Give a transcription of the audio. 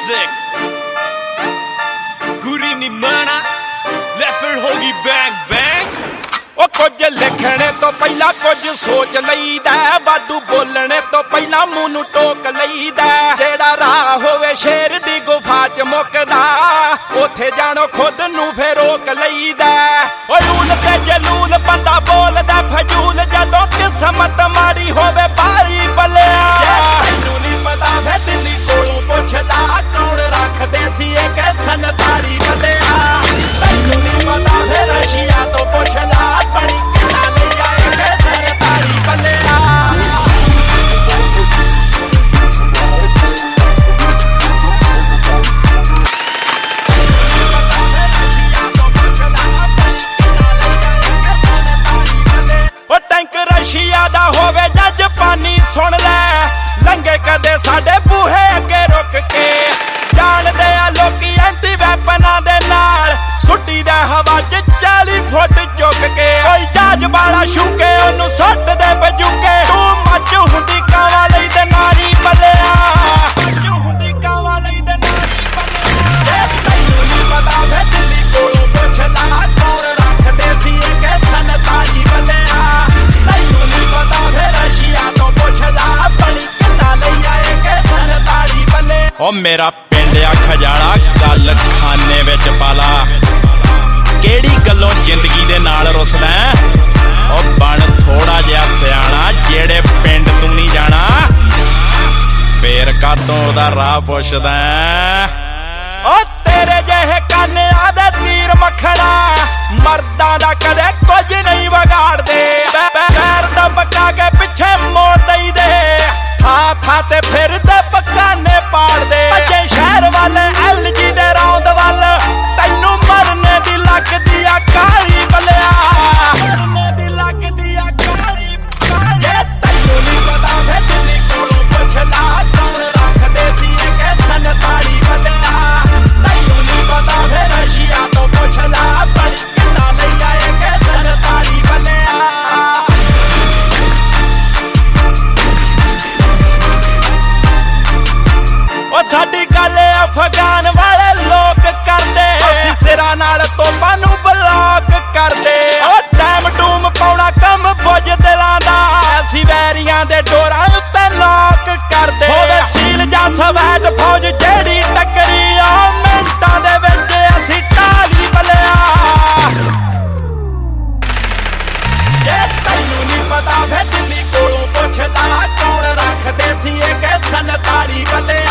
music Guri ਨੀ ਮਾਣਾ ਲੈ ਫਿਰ ਹੋਗੀ ਬੈਂਗ ਬੈਂਗ। ਉਹ ਕੁਝ ਲਿਖਣੇ ਤੋਂ ਪਹਿਲਾਂ ਕੁਝ ਸੋਚ ਲਈਦਾ, ਵਾਧੂ ਬੋਲਣੇ ਤੋਂ ਪਹਿਲਾਂ ਮੂੰਹ ਨੂੰ ਟੋਕ ਲਈਦਾ। ਜਿਹੜਾ ਰਾਹ ਹੋਵੇ ਸ਼ੇਰ ਦੀ ਗੁਫਾ ਚ ਮੁੱਕਦਾ, ਉੱਥੇ ਜਾਣੋ ਖੁਦ ਨੂੰ ਫੇਰ ਰੋਕ ਲਈਦਾ। ਓਏ ਊਲ ਤੇ ਜਲੂਲ ਬੰਦਾ ਬੋਲਦਾ ਫਜੂਲ, ਜਦੋਂ ਕਿਸਮਤ ਮਾੜੀ ਹੋਵੇ ਬਾਰੀ ਬਲਿਆ। ਤੈਨੂੰ ਨੀ ਪਤਾ ਵੇ ਦਿੱਲੀ ਕੋਲੋਂ ਪੁੱਛਦਾ, ਕੌਣ ਰੱਖਦੇ ਸੀ ਇਹ ਕੈਸਨ ਤਾਰੀ ਬਲਿਆ। ਤੈਨੂੰ ਨੀ ਪਤਾ ਵੇ ਰਸ਼ੀਆ ਤੋਂ ਪੁੱਛਦਾ, ਬੜੀ ਕਿੰਨਾ ਨਹੀਂ ਆਏ ਕੈਸਨ ਤਾਰੀ ਬਲਿਆ। ਰਸ਼ੀਆ ਦਾ ਹੋਵੇ ਜਾਂ ਜਾਪਾਨੀ ਸੁਣ ਲੈ, ਲੰਘੇ ਕਦੇ ਸਾਡੇ ਬੂਹੇ ਅੱਗੇ ਰੁਕ ਕੇ। ਜਾਣਦੇ ਆ ਲੋਕੀ ਐਂਟੀ ਵੈਪਨਾਂ ਦੇ ਨਾਲ, ਸੁੱਟੀ ਦਾ ਹਵਾ ਚ 40 ਫੁੱਟ ਚੁੱਕ ਕੇ। ਕੋਈ ਜਹਾਜ਼ ਵਾਲਾ ਛੂਕੇ ਉਹਨੂੰ ਸੁੱਟ ਦੇ ਬਜੂਕੇ। ਤੂੰ ਮੱਝ ਹੁੰਦੀ ਕਾਵਾਂ ਲਈ ਤੇ ਨਾਰੀ ਬਲਿਆ, ਮੱਝ ਹੁੰਦੀ ਕਾਵਾਂ ਲਈ ਤੇ ਨਾਰੀ ਬਲਿਆ। ਤੈਨੂੰ ਨੀ ਪਤਾ ਵੇ ਦਿੱਲੀ ਕੋਲੋਂ ਪੁੱਛਦਾ, ਕੌਣ ਰੱਖਦੇ ਸੀ ਇਹ ਕੈਸਨ ਤਾਰੀ ਬਲਿਆ। ਤੈਨੂੰ ਨੀ ਪਤਾ ਵੇ ਰਸ਼ੀਆ ਤੋਂ ਪੁੱਛਦਾ, ਬੜੀ ਕਿੰਨਾ ਨਹੀਂ ਆਏ ਕੈਸਨ ਤਾਰੀ ਬਲਿਆ। ਓ ਮੇਰਾ ਪਿੰਡ ਆ ਖਜਾਲਾ, ਗੱਲ ਖਾਨੇ ਵਿੱਚ ਪਾਲਾ। ਕਿਹੜੀ ਗੱਲੋਂ ਜ਼ਿੰਦਗੀ ਦੇ ਨਾਲ ਰੁੱਸਦਾ, ਓ ਬਣ ਥੋੜਾ ਜਿਹਾ ਸਿਆਣਾ। ਜਿਹੜੇ ਪਿੰਡ ਤੂੰ ਨਹੀਂ ਜਾਣਾ, ਫੇਰ ਕਾਤੋਂ ਉਹਦਾ ਰਾਹ ਪੁੱਛਦਾ। ਓ ਤੇਰੇ ਜਿਹੇ ਕਾਨਿਆਂ ਦੇ ਤੀਰ ਮੱਖਣਾ, ਮਰਦਾਂ ਦਾ ਕਦੇ ਕੁਝ ਨਹੀਂ ਵਿਗਾੜਦੇ। ਪੈਰ ਦਬਕਾ ਕੇ ਪਿੱਛੇ ਮੋੜ ਦਈਦੇ, ਥਾਂ ਥਾਂ ਤੇ ਫਿਰਦੇ ਪਕਾਨੇ ਪਾੜਦੇ। ਅੱਗੇ ਸ਼ਹਿਰ ਵਾਲੇ LG ਦੇ ਰੌਂਦ ਵੱਲ, ਤੈਨੂੰ ਮਰਨੇ ਦੀ ਲੱਗਦੀ ਆ ਕਾਲੀ ਬਲਿਆ। ਮਰਨੇ ਦੀ ਲੱਗਦੀ ਆ ਕਾਲੀ ਬਲਿਆ। ਤੈਨੂੰ ਨੀ ਪਤਾ ਵੇ ਦਿੱਲੀ ਕੋਲੋਂ ਪੁੱਛਦਾ, ਕੌਣ ਰੱਖਦੇ ਸੀ ਇਹ ਕੈਸਨ ਤਾਰੀ ਬਲਿਆ। ਤੈਨੂੰ ਨੀ ਪਤਾ ਵੇ ਰਸ਼ੀਆ ਤੋਂ ਪੁੱਛਦਾ, ਬੜੀ ਕਿੰਨਾ ਨਹੀਂ ਆਏ ਕੈਸਨ ਤਾਰੀ ਬਲਿਆ। ਉਹ ਸਾਡੀ ਗੱਲ ਅਫਗਾਨ ਵਾਲੇ ਲੋਕ ਕਰਦੇ, ਅਸੀਂ ਸਿਰਾਂ ਨਾਲ ਤੋਪਾਂ ਨੂੰ ਬਲੌਕ ਕਰਦੇ। ਉਹ ਟਾਈਮ ਟੂਮ ਪਾਉਣਾ ਕੰਮ ਬੁੱਝ ਦਿਲਾਂ ਦਾ, ਅਸੀਂ ਵੈਰੀਆਂ ਦੇ ਡੋਰਾਂ ਉੱਤੇ ਲੋਕ ਕਰਦੇ। ਹੋਵੇ ਸੀਲ ਜਾਂ ਸਵੈਟ ਫੌਜ ਜਿਹੜੀ ਟੱਕਰੀ, ਆ ਮਿੰਟਾਂ ਦੇ ਵਿੱਚ ਅਸੀਂ ਢਾਲੀ ਬਲਿਆ। ਤੈਨੂੰ ਨੀ ਪਤਾ ਵੇ ਦਿੱਲੀ ਕੋਲੋਂ ਪੁੱਛਦਾ, ਕੌਣ ਰੱਖਦੇ ਸੀ ਇਹ ਕੈਸਨ ਤਾਰੀ ਬਲਿਆ।